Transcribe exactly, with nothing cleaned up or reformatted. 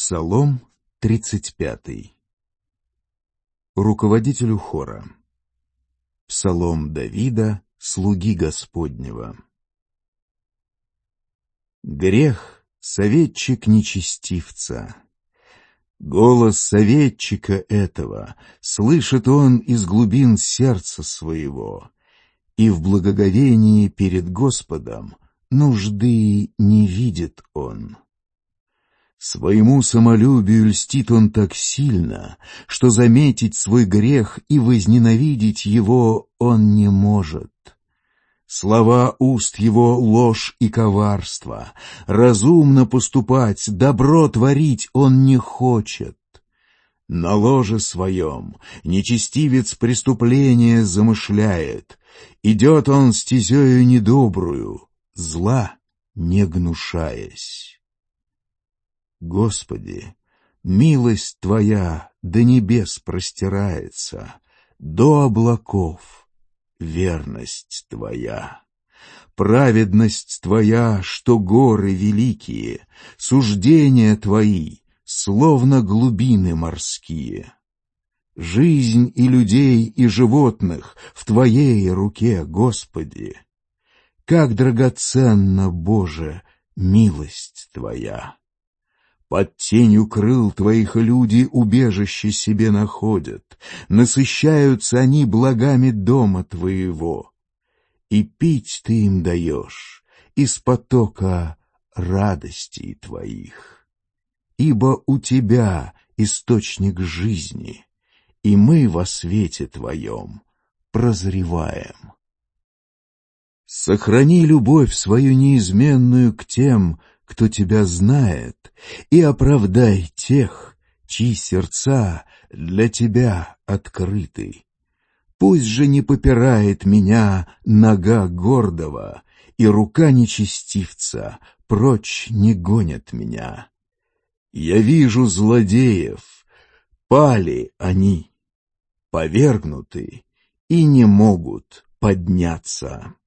Псалом тридцать пятый. Руководителю хора. Псалом Давида, слуги Господнего. Грех — советчик нечестивца. Голос советчика этого слышит он из глубин сердца своего, и в благоговении перед Господом нужды не видит он. Своему самолюбию льстит он так сильно, что заметить свой грех и возненавидеть его он не может. Слова уст его — ложь и коварство, разумно поступать, добро творить он не хочет. На ложе своем нечестивец преступление замышляет, идет он стезею недобрую, зла не гнушаясь. Господи, милость Твоя до небес простирается, до облаков верность Твоя. Праведность Твоя, что горы великие, суждения Твои, словно глубины морские. Жизнь и людей, и животных в Твоей руке, Господи. Как драгоценна, Боже, милость Твоя! Под тенью крыл Твоих люди убежище себе находят, насыщаются они благами дома Твоего. И пить Ты им даешь из потока радостей Твоих. Ибо у Тебя источник жизни, и мы во свете Твоем прозреваем. Сохрани любовь свою неизменную к тем, кто Тебя знает, и оправдай тех, чьи сердца для Тебя открыты. Пусть же не попирает меня нога гордого, и рука нечестивца прочь не гонит меня. Я вижу злодеев, пали они, повергнуты и не могут подняться.